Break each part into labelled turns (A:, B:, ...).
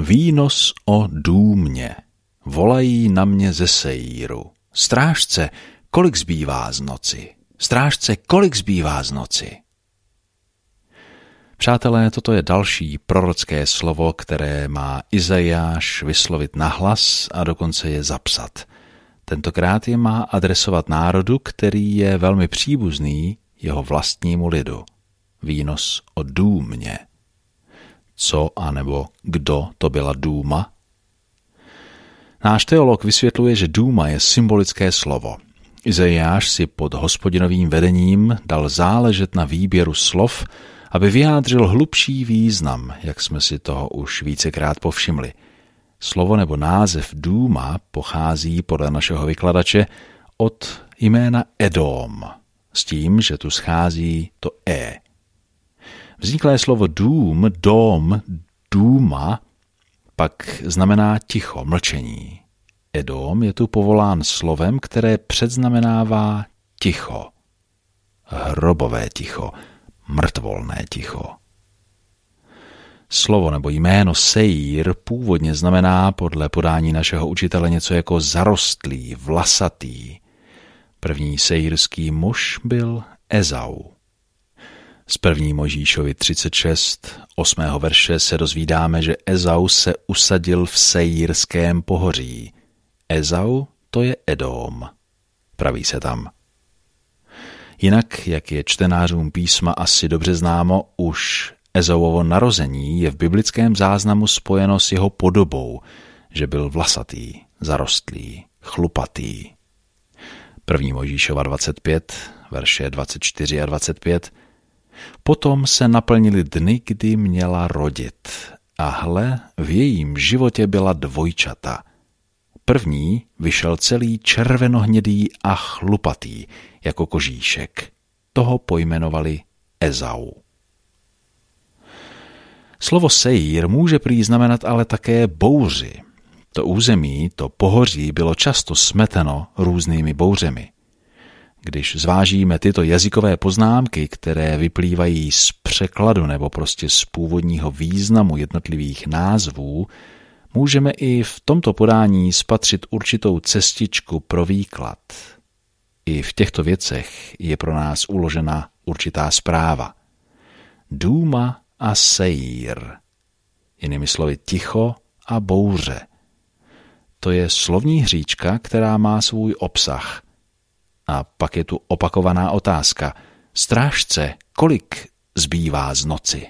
A: Výnos o Dúmě. Volají na mě ze Sejíru. Strážce, kolik zbývá z noci? Strážce, kolik zbývá z noci? Přátelé, toto je další prorocké slovo, které má Izajáš vyslovit nahlas a dokonce je zapsat. Tentokrát je má adresovat národu, který je velmi příbuzný jeho vlastnímu lidu. Výnos o Dúmě. Co anebo kdo to byla Dúma? Náš teolog vysvětluje, že Dúma je symbolické slovo. Izajáš si pod Hospodinovým vedením dal záležet na výběru slov, aby vyjádřil hlubší význam, jak jsme si toho už vícekrát povšimli. Slovo nebo název Dúma pochází podle našeho vykladače od jména Edom, s tím, že tu schází to E. Vzniklé slovo dům, dom, dúma pak znamená ticho, mlčení. Edom je tu povolán slovem, které předznamenává ticho. Hrobové ticho, mrtvolné ticho. Slovo nebo jméno Sejír původně znamená podle podání našeho učitele něco jako zarostlý, vlasatý. První sejírský muž byl Ezau. Z 1. Mojžíšovi 36, 8. verše se dozvídáme, že Ezau se usadil v Sejírském pohoří. Ezau to je Edom. Praví se tam. Jinak, jak je čtenářům písma asi dobře známo, už Ezauovo narození je v biblickém záznamu spojeno s jeho podobou, že byl vlasatý, zarostlý, chlupatý. 1. Mojžíšova 25, verše 24 a 25. Potom se naplnily dny, kdy měla rodit. A hle, v jejím životě byla dvojčata. První vyšel celý červenohnědý a chlupatý, jako kožíšek. Toho pojmenovali Ezau. Slovo Sejír může prý znamenat ale také bouři. To území, to pohoří bylo často smeteno různými bouřemi. Když zvážíme tyto jazykové poznámky, které vyplývají z překladu nebo prostě z původního významu jednotlivých názvů, můžeme i v tomto podání spatřit určitou cestičku pro výklad. I v těchto věcech je pro nás uložena určitá zpráva. Dúma a Sejír. Jinými slovy ticho a bouře. To je slovní hříčka, která má svůj obsah. A pak je tu opakovaná otázka. Strážce, kolik zbývá z noci?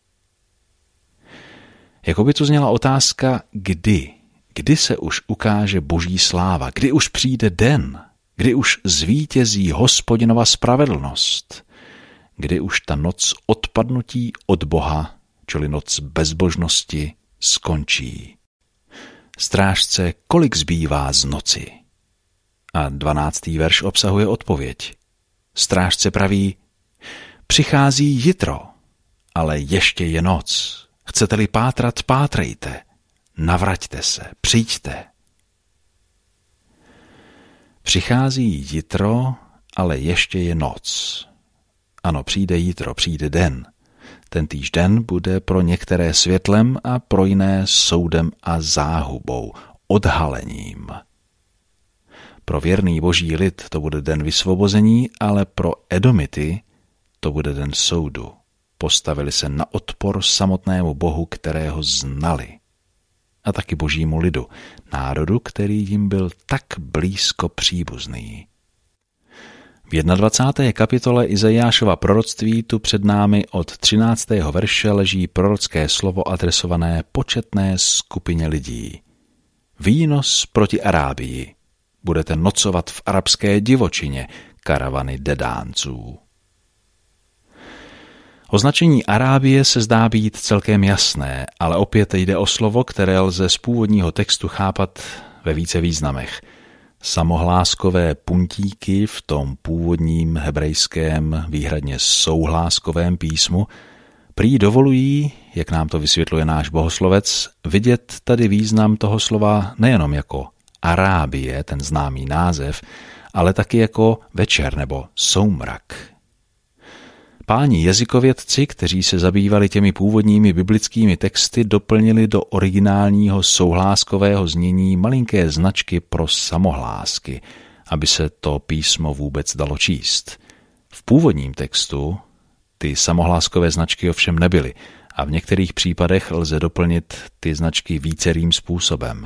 A: Jako by tu zněla otázka, kdy? Kdy se už ukáže boží sláva? Kdy už přijde den? Kdy už zvítězí Hospodinova spravedlnost? Kdy už ta noc odpadnutí od Boha, čili noc bezbožnosti, skončí? Strážce, kolik zbývá z noci? A 12. verš obsahuje odpověď. Strážce praví, přichází jitro, ale ještě je noc. Chcete-li pátrat, pátrejte. Navraťte se, přijďte. Přichází jitro, ale ještě je noc. Ano, přijde jitro, přijde den. Tentýž den bude pro některé světlem a pro jiné soudem a záhubou, odhalením. Pro věrný boží lid to bude den vysvobození, ale pro Edomity to bude den soudu. Postavili se na odpor samotnému Bohu, kterého znali. A taky božímu lidu, národu, který jim byl tak blízko příbuzný. V 21. kapitole Izajášova proroctví tu před námi od 13. verše leží prorocké slovo adresované početné skupině lidí. Výnos proti Arábii. Budete nocovat v arabské divočině, karavany Dedánců. Označení Arábie se zdá být celkem jasné, ale opět jde o slovo, které lze z původního textu chápat ve více významech. Samohláskové puntíky v tom původním hebrejském, výhradně souhláskovém písmu prý dovolují, jak nám to vysvětluje náš bohoslovec, vidět tady význam toho slova nejenom jako Arábie, ten známý název, ale taky jako večer nebo soumrak. Páni jazykovědci, kteří se zabývali těmi původními biblickými texty, doplnili do originálního souhláskového znění malinké značky pro samohlásky, aby se to písmo vůbec dalo číst. V původním textu ty samohláskové značky ovšem nebyly a v některých případech lze doplnit ty značky vícerým způsobem.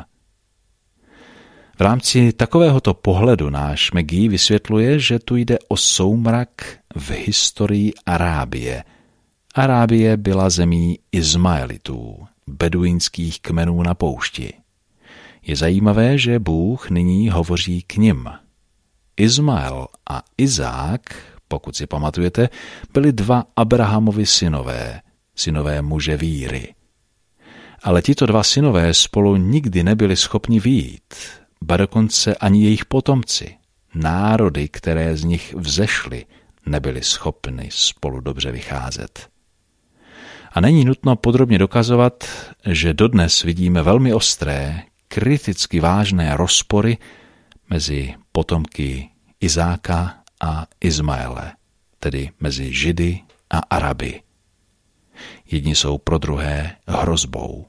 A: V rámci takovéhoto pohledu náš McGee vysvětluje, že tu jde o soumrak v historii Arábie. Arábie byla zemí Izmaelitů, beduínských kmenů na poušti. Je zajímavé, že Bůh nyní hovoří k nim. Izmael a Izák, pokud si pamatujete, byli dva Abrahamovi synové muže víry. Ale tito dva synové spolu nikdy nebyli schopni vyjít, ba dokonce ani jejich potomci, národy, které z nich vzešly, nebyly schopny spolu dobře vycházet. A není nutno podrobně dokazovat, že dodnes vidíme velmi ostré, kriticky vážné rozpory mezi potomky Izáka a Izmaele, tedy mezi Židy a Araby. Jedni jsou pro druhé hrozbou.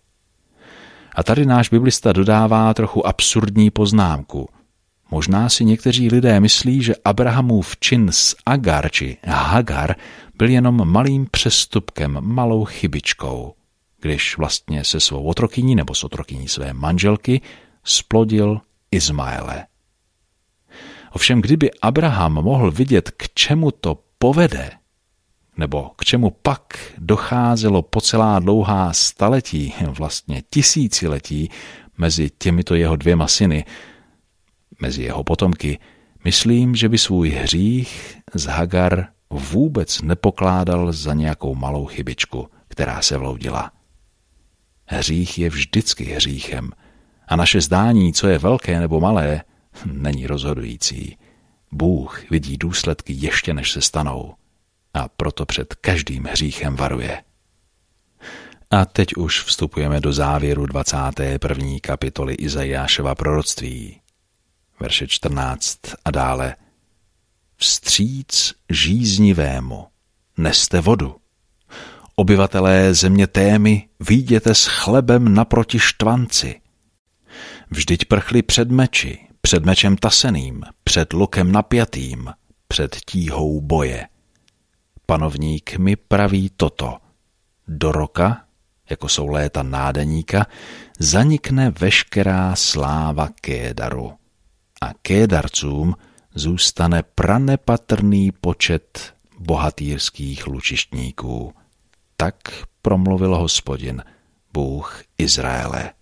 A: A tady náš biblista dodává trochu absurdní poznámku. Možná si někteří lidé myslí, že Abrahamův čin s Agar či Hagar byl jenom malým přestupkem, malou chybičkou, když vlastně se svou otrokyní nebo s otrokyní své manželky splodil Izmaele. Ovšem, kdyby Abraham mohl vidět, k čemu to povede, nebo k čemu pak docházelo po celá dlouhá staletí, vlastně tisíciletí, mezi těmito jeho dvěma syny, mezi jeho potomky, myslím, že by svůj hřích z Hagar vůbec nepokládal za nějakou malou chybičku, která se vloudila. Hřích je vždycky hříchem a naše zdání, co je velké nebo malé, není rozhodující. Bůh vidí důsledky ještě než se stanou a proto před každým hříchem varuje. A teď už vstupujeme do závěru 21. kapitoly Izajášova proroctví. Verše 14 a dále. Vstříc žíznivému, neste vodu. Obyvatelé země Témy, vyjděte s chlebem naproti štvanci. Vždyť prchli před mečem taseným, před lukem napjatým, před tíhou boje. Panovník mi praví toto. Do roka, jako jsou léta nádeníka, zanikne veškerá sláva Kédaru. A Kédarcům zůstane pranepatrný počet bohatýrských lučištníků. Tak promluvil Hospodin, Bůh Izraele.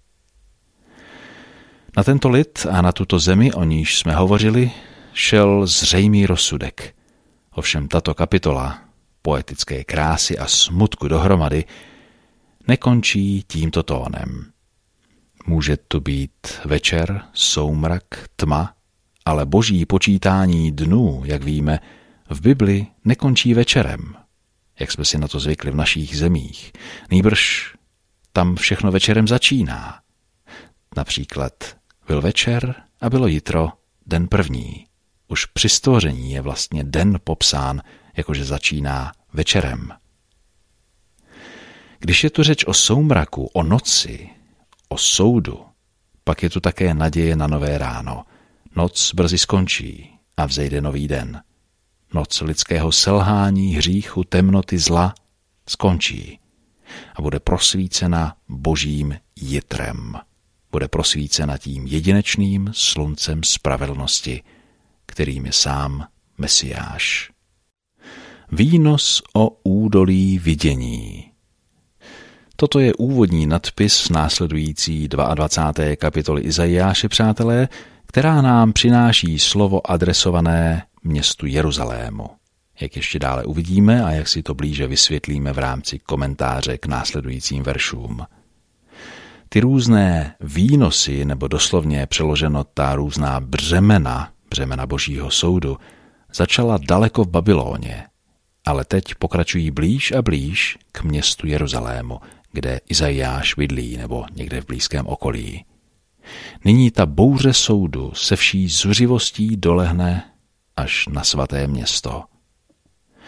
A: Na tento lid a na tuto zemi, o níž jsme hovořili, šel zřejmý rozsudek. Ovšem tato kapitola, poetické krásy a smutku dohromady, nekončí tímto tónem. Může tu být večer, soumrak, tma, ale boží počítání dnů, jak víme, v Bibli nekončí večerem, jak jsme si na to zvykli v našich zemích. Nýbrž tam všechno večerem začíná. Například byl večer a bylo jitro, den první. Už při stvoření je vlastně den popsán, jakože začíná večerem. Když je tu řeč o soumraku, o noci, o soudu, pak je tu také naděje na nové ráno. Noc brzy skončí a vzejde nový den. Noc lidského selhání, hříchu, temnoty, zla skončí a bude prosvícena božím jitrem. Bude prosvícena tím jedinečným sluncem spravedlnosti, kterým je sám Mesiáš. Výnos o údolí vidění. Toto je úvodní nadpis následující 22. kapitoly Izajáše, přátelé, která nám přináší slovo adresované městu Jeruzalému. Jak ještě dále uvidíme a jak si to blíže vysvětlíme v rámci komentáře k následujícím veršům. Ty různé výnosy, nebo doslovně přeloženo ta různá břemena božího soudu, začala daleko v Babyloně, ale teď pokračují blíž a blíž k městu Jeruzalému, kde Izajáš bydlí nebo někde v blízkém okolí. Nyní ta bouře soudu se vší zuřivostí dolehne až na svaté město.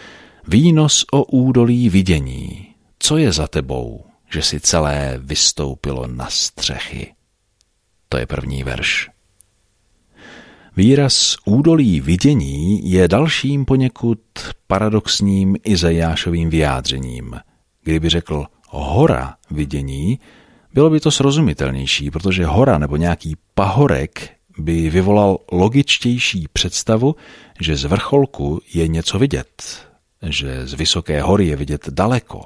A: Výnos o údolí vidění. Co je za tebou, že si celé vystoupilo na střechy? To je první verš. Výraz údolí vidění je dalším poněkud paradoxním Izajášovým vyjádřením. Kdyby řekl hora vidění, bylo by to srozumitelnější, protože hora nebo nějaký pahorek by vyvolal logičtější představu, že z vrcholku je něco vidět, že z vysoké hory je vidět daleko.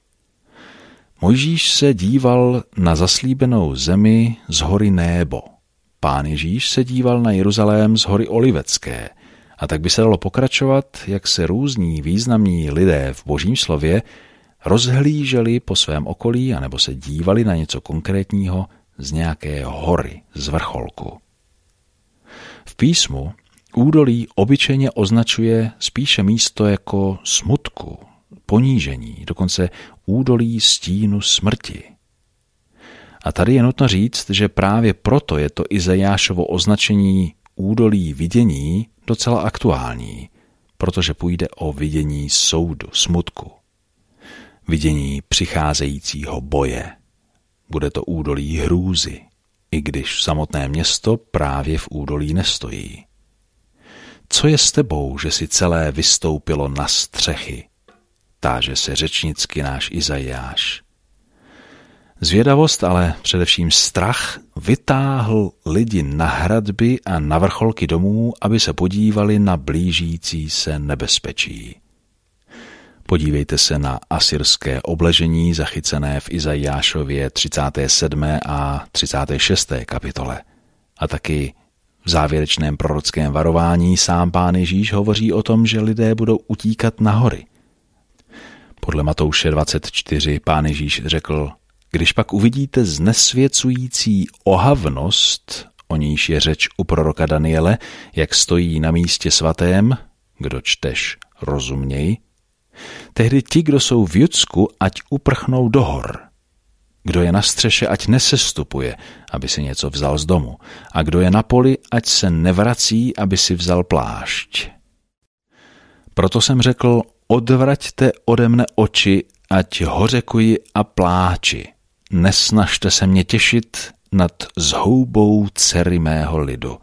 A: Mojžíš se díval na zaslíbenou zemi z hory Nébo. Pán Ježíš se díval na Jeruzalém z hory Olivecké. A tak by se dalo pokračovat, jak se různí významní lidé v Božím slově rozhlíželi po svém okolí anebo se dívali na něco konkrétního z nějaké hory, z vrcholku. V písmu údolí obyčejně označuje spíše místo jako smutku, ponížení, dokonce údolí stínu smrti. A tady je nutno říct, že právě proto je to Izajášovo označení údolí vidění docela aktuální, protože půjde o vidění soudu, smutku, vidění přicházejícího boje. Bude to údolí hrůzy, i když samotné město právě v údolí nestojí. Co je s tebou, že si celé vystoupilo na střechy? Táže se řečnicky náš Izajáš. Zvědavost, ale především strach vytáhl lidi na hradby a na vrcholky domů, aby se podívali na blížící se nebezpečí. Podívejte se na asyrské obležení zachycené v Izajášově 37. a 36. kapitole. A taky v závěrečném prorockém varování sám Pán Ježíš hovoří o tom, že lidé budou utíkat na hory. Podle Matouše 24 Pán Ježíš řekl: Když pak uvidíte znesvěcující ohavnost, o níž je řeč u proroka Daniele, jak stojí na místě svatém, kdo čteš, rozuměj, tehdy ti, kdo jsou v Judsku, ať uprchnou do hor. Kdo je na střeše, ať nesestupuje, aby si něco vzal z domu, a kdo je na poli, ať se nevrací, aby si vzal plášť. Proto jsem řekl: odvraťte ode mne oči, ať hořekuji a pláči. Nesnažte se mě těšit nad zhoubou dcery mého lidu.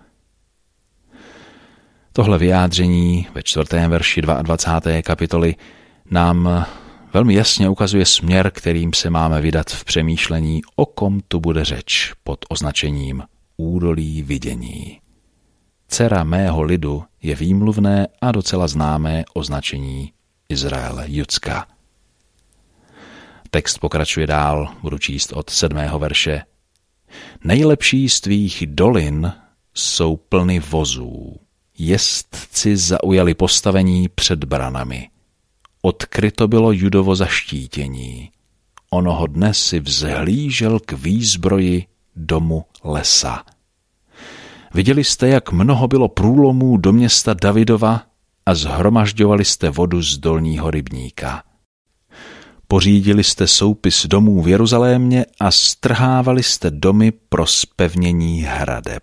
A: Tohle vyjádření ve 4. verši 22. kapitoly nám velmi jasně ukazuje směr, kterým se máme vydat v přemýšlení, o kom tu bude řeč pod označením údolí vidění. Dcera mého lidu je výmluvné a docela známé označení Izraele, Judska. Text pokračuje dál, budu číst od 7. verše. Nejlepší z tvých dolin jsou plny vozů. Jezdci zaujali postavení před branami. Odkryto bylo Judovo zaštítění. Onoho dne si vzhlížel k výzbroji domu lesa. Viděli jste, jak mnoho bylo průlomů do města Davidova a zhromažďovali jste vodu z dolního rybníka. Pořídili jste soupis domů v Jeruzalémě a strhávali jste domy pro zpevnění hradeb.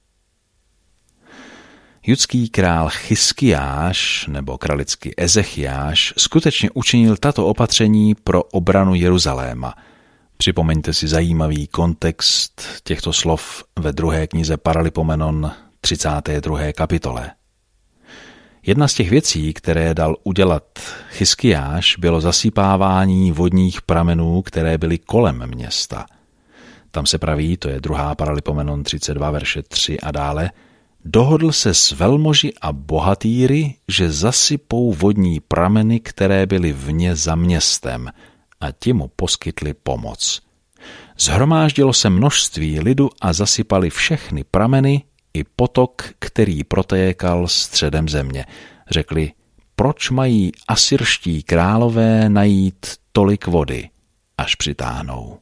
A: Judský král Chiskiáš nebo kralicky Ezechiáš skutečně učinil tato opatření pro obranu Jeruzaléma. Připomeňte si zajímavý kontext těchto slov ve 2. knize Paralipomenon 32. kapitole. Jedna z těch věcí, které dal udělat Chiskiáš, bylo zasypávání vodních pramenů, které byly kolem města. Tam se praví, to je 2. Paralipomenon 32 verše 3 a dále, dohodl se s velmoži a bohatýry, že zasypou vodní prameny, které byly vně za městem, a ti mu poskytli pomoc. Zhromáždilo se množství lidu a zasypali všechny prameny i potok, který protékal středem země. Řekli: proč mají asyrští králové najít tolik vody, až přitáhnou?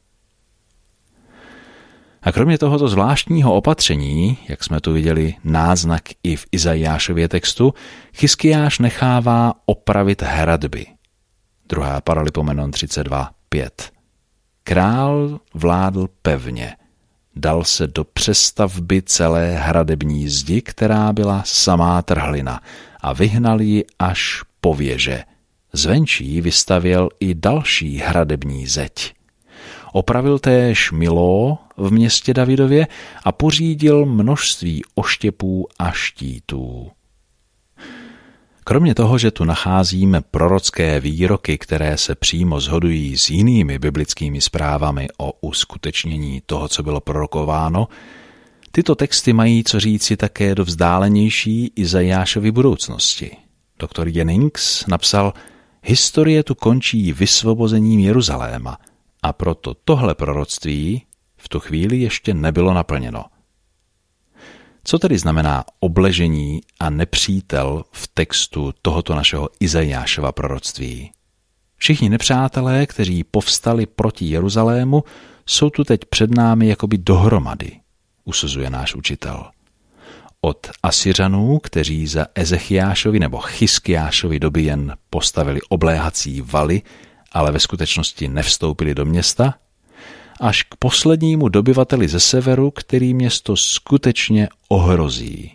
A: A kromě tohoto zvláštního opatření, jak jsme tu viděli náznak i v Izajášově textu, Chiskiáš nechává opravit hradby. 2. Paralipomenon 32:5. Král vládl pevně. Dal se do přestavby celé hradební zdi, která byla samá trhlina, a vyhnal ji až po věže. Zvenčí vystavěl i další hradební zeď. Opravil též Miló v městě Davidově a pořídil množství oštěpů a štítů. Kromě toho, že tu nacházíme prorocké výroky, které se přímo shodují s jinými biblickými zprávami o uskutečnění toho, co bylo prorokováno, tyto texty mají co říci také do vzdálenější Izajášovy budoucnosti. Dr. Jennings napsal: historie tu končí vysvobozením Jeruzaléma a proto tohle proroctví v tu chvíli ještě nebylo naplněno. Co tedy znamená obležení a nepřítel v textu tohoto našeho Izajášova proroctví? Všichni nepřátelé, kteří povstali proti Jeruzalému, jsou tu teď před námi jakoby dohromady, usuzuje náš učitel. Od Asyřanů, kteří za Ezechiášovi nebo Chiskiášovi doby jen postavili obléhací valy, ale ve skutečnosti nevstoupili do města, až k poslednímu dobyvateli ze severu, který město skutečně ohrozí.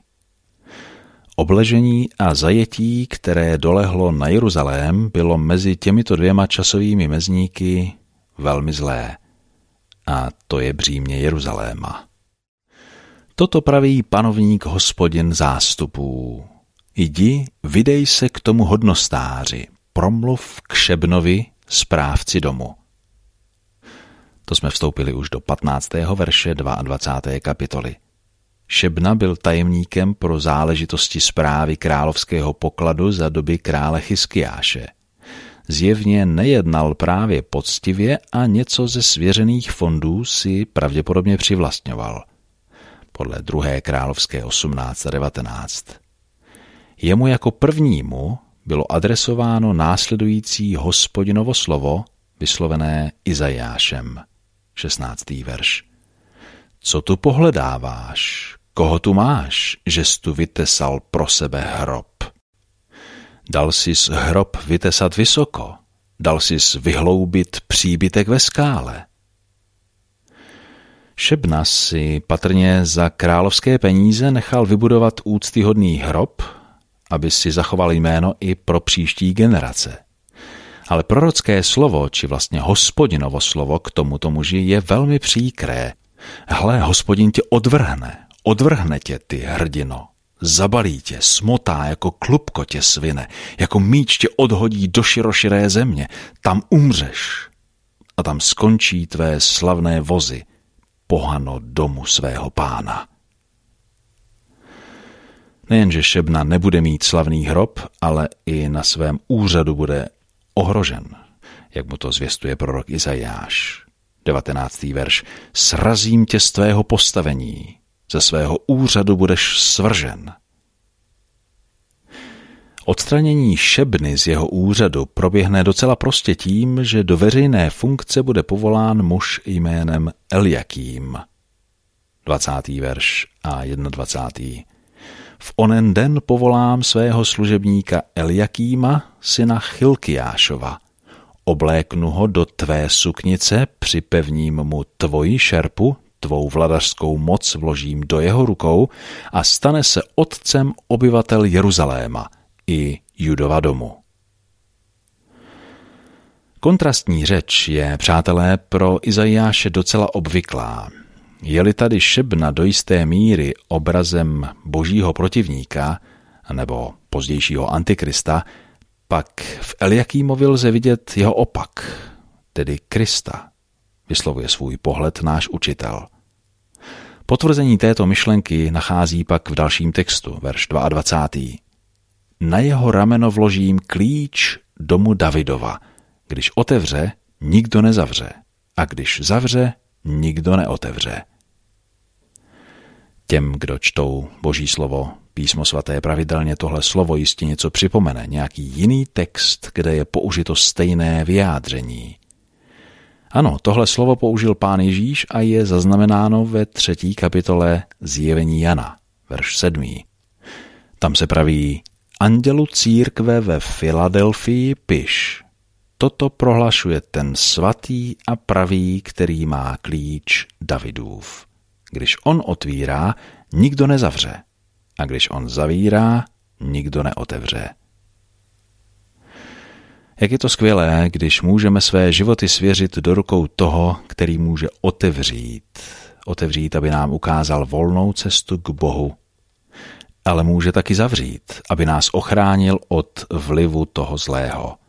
A: Obležení a zajetí, které dolehlo na Jeruzalém, bylo mezi těmito dvěma časovými mezníky velmi zlé. A to je břímě Jeruzaléma. Toto praví panovník Hospodin zástupů. Jdi, vydej se k tomu hodnostáři, promluv k Šebnovi, správci domu. To jsme vstoupili už do 15. verše 22. kapitoly. Šebna byl tajemníkem pro záležitosti správy královského pokladu za doby krále Chiskiáše. Zjevně nejednal právě poctivě a něco ze svěřených fondů si pravděpodobně přivlastňoval. Podle 2. královské 18:19. Jemu jako prvnímu bylo adresováno následující Hospodinovo slovo, vyslovené Izajášem. 16. verš. Co tu pohledáváš? Koho tu máš, žes tu vytesal pro sebe hrob? Dal sis hrob vytesat vysoko, dal sis vyhloubit příbytek ve skále. Šebna si patrně za královské peníze nechal vybudovat úctyhodný hrob, aby si zachoval jméno i pro příští generace. Ale prorocké slovo, či vlastně Hospodinovo slovo k tomuto muži je velmi příkré. Hle, Hospodin tě odvrhne tě, ty hrdino. Zabalí tě, smotá, jako klubko tě svine, jako míč tě odhodí do široširé země. Tam umřeš a tam skončí tvé slavné vozy, pohano domu svého pána. Nejenže Šebna nebude mít slavný hrob, ale i na svém úřadu bude ohrožen, jak mu to zvěstuje prorok Izajáš. 19. verš. Srazím tě z tvého postavení, ze svého úřadu budeš svržen. Odstranění Šebny z jeho úřadu proběhne docela prostě tím, že do veřejné funkce bude povolán muž jménem Eliakým. 20. verš a 21. V onen den povolám svého služebníka Eliakýma, syna Chilkiášova. Obléknu ho do tvé suknice, připevním mu tvoji šerpu, tvou vladařskou moc vložím do jeho rukou a stane se otcem obyvatel Jeruzaléma i Judova domu. Kontrastní řeč je, přátelé, pro Izajáše docela obvyklá. Je-li tady Šebna do jisté míry obrazem božího protivníka nebo pozdějšího antikrista, pak v Eliakýmovi lze vidět jeho opak, tedy Krista, vyslovuje svůj pohled náš učitel. Potvrzení této myšlenky nachází pak v dalším textu, verš 22. Na jeho rameno vložím klíč domu Davidova. Když otevře, nikdo nezavře. A když zavře, nikdo neotevře. Těm, kdo čtou Boží slovo, Písmo svaté pravidelně tohle slovo jistě něco připomene, nějaký jiný text, kde je použito stejné vyjádření. Ano, tohle slovo použil Pán Ježíš a je zaznamenáno ve 3. kapitole Zjevení Jana, verš 7. Tam se praví: Andělu církve ve Filadelfii piš. Toto prohlašuje ten svatý a pravý, který má klíč Davidův. Když on otvírá, nikdo nezavře. A když on zavírá, nikdo neotevře. Jak je to skvělé, když můžeme své životy svěřit do rukou toho, který může otevřít, aby nám ukázal volnou cestu k Bohu, ale může taky zavřít, aby nás ochránil od vlivu toho zlého.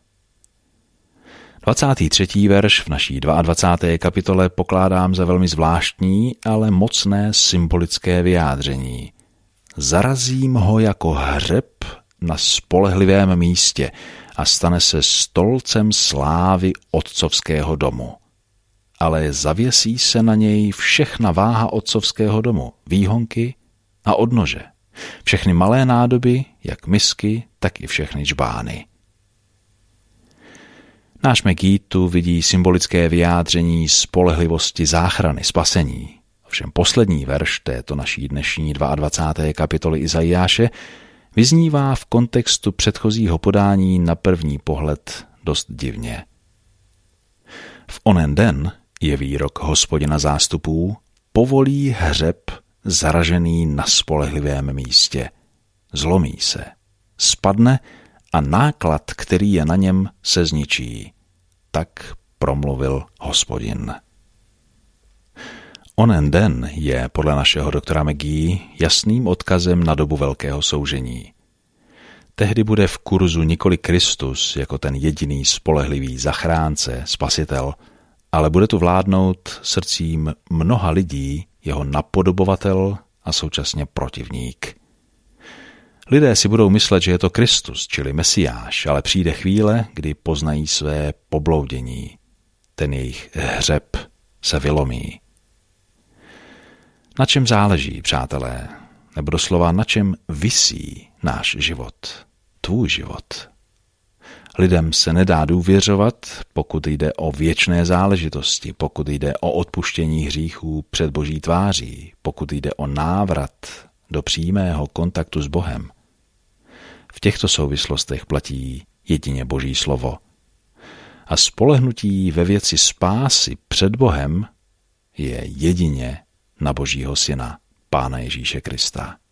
A: 23. verš v naší 22. kapitole pokládám za velmi zvláštní, ale mocné symbolické vyjádření. Zarazím ho jako hřeb na spolehlivém místě a stane se stolcem slávy otcovského domu. Ale zavěsí se na něj všechna váha otcovského domu, výhonky a odnože. Všechny malé nádoby, jak misky, tak i všechny džbány. Náš McGee tu vidí symbolické vyjádření spolehlivosti záchrany, spasení. Ovšem poslední verš této naší dnešní 22. kapitoly Izajáše vyznívá v kontextu předchozího podání na první pohled dost divně. V onen den, je výrok Hospodina zástupů, povolí hřeb zaražený na spolehlivém místě. Zlomí se, spadne a náklad, který je na něm, se zničí. Tak promluvil Hospodin. Onen den je podle našeho doktora McGee jasným odkazem na dobu velkého soužení. Tehdy bude v kurzu nikoli Kristus jako ten jediný spolehlivý zachránce, spasitel, ale bude tu vládnout srdcím mnoha lidí jeho napodobovatel a současně protivník. Lidé si budou myslet, že je to Kristus, čili Mesiáš, ale přijde chvíle, kdy poznají své pobloudění. Ten jejich hřeb se vylomí. Na čem záleží, přátelé, nebo doslova na čem visí náš život, tvůj život? Lidem se nedá důvěřovat, pokud jde o věčné záležitosti, pokud jde o odpuštění hříchů před Boží tváří, pokud jde o návrat do přímého kontaktu s Bohem. V těchto souvislostech platí jedině Boží slovo. A spolehnutí ve věci spásy před Bohem je jedině na Božího Syna, Pána Ježíše Krista.